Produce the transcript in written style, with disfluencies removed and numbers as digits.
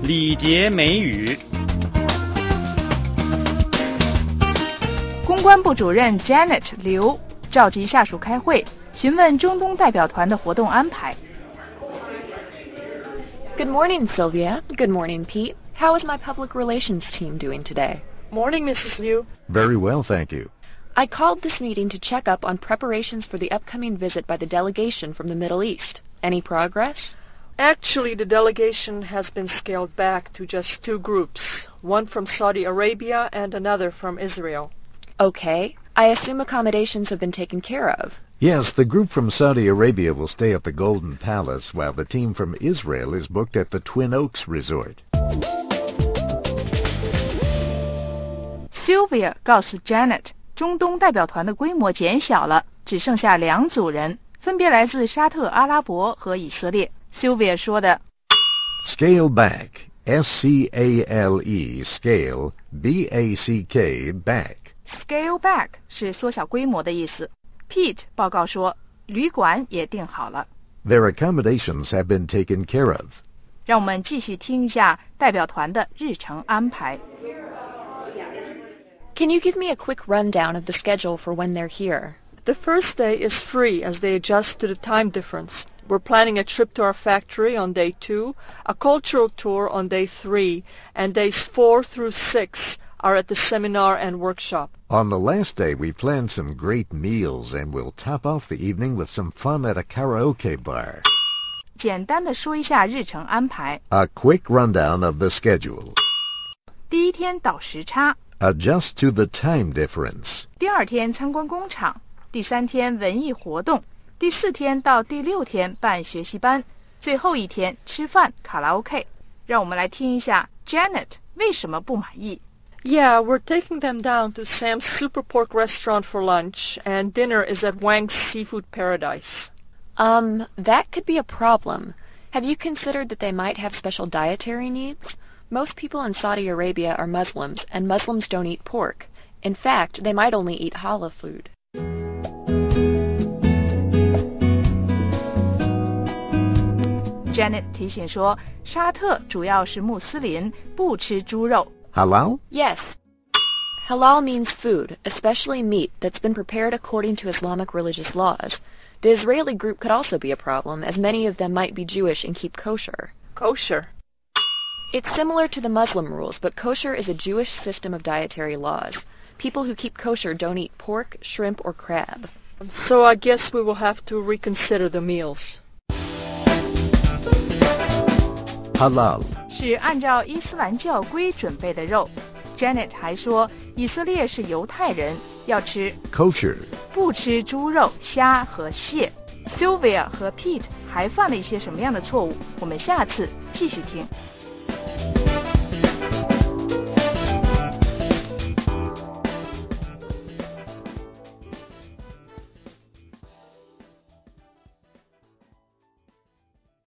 礼节美语。 公关部主任 Janet 刘召集下属开会，询问中东代表团的活动安排。 Good morning, Sylvia. Good morning, Pete. How is my public relations team doing today? Morning, Mrs. Liu. Very well, thank you. I called this meeting to check up on preparations for the upcoming visit by the delegation from the Middle East. Any progress? Actually, the delegation has been scaled back to just 2 groups, one from Saudi Arabia and another from Israel. Okay. I assume accommodations have been taken care of. Yes, the group from Saudi Arabia will stay at the Golden Palace, while the team from Israel is booked at the Twin Oaks Resort. Sylvia 告诉 Janet， 中东代表团的规模减小了，只剩下2组人，分别来自沙特阿拉伯和以色列。Sylvia 说的 Scale back, S-C-A-L-E, scale, B-A-C-K, back.Scale back 是缩小规模的意思。Pete 报告说，旅馆也订好了。 Their accommodations have been taken care of. 让我们继续听一下代表团的日程安排。 Can you give me a quick rundown of the schedule for when they're here? The first day is free as they adjust to the time difference. We're planning a trip to our factory on day 2, a cultural tour on day 3, and days 4 through 6are at the seminar and workshop. On the last day, we plan some great meals, and we'll top off the evening with some fun at a karaoke bar. 简单的说一下日程安排。 A quick rundown of the schedule. 第一天倒时差。 Adjust to the time difference. 第2天参观工厂。第3天文艺活动。第4天到第6天办学习班。最后一天吃饭卡拉 OK。让我们来听一下 Janet 为什么不满意。 Yeah, we're taking them down to Sam's Super Pork restaurant for lunch, and dinner is at Wang's Seafood Paradise. That could be a problem. Have you considered that they might have special dietary needs? Most people in Saudi Arabia are Muslims, and Muslims don't eat pork. In fact, they might only eat halal food. Janet 提醒说，沙特主要是穆斯林，不吃猪肉。 Halal? Yes. Halal means food, especially meat, that's been prepared according to Islamic religious laws. The Israeli group could also be a problem, as many of them might be Jewish and keep kosher. Kosher? It's similar to the Muslim rules, but kosher is a Jewish system of dietary laws. People who keep kosher don't eat pork, shrimp, or crab. So I guess we will have to reconsider the meals. Halal 是按照伊斯兰教规准备的肉。Janet 还说，以色列是犹太人，要吃 kosher， 不吃猪肉、虾和蟹。Sylvia 和 Pete 还犯了一些什么样的错误？我们下次继续听。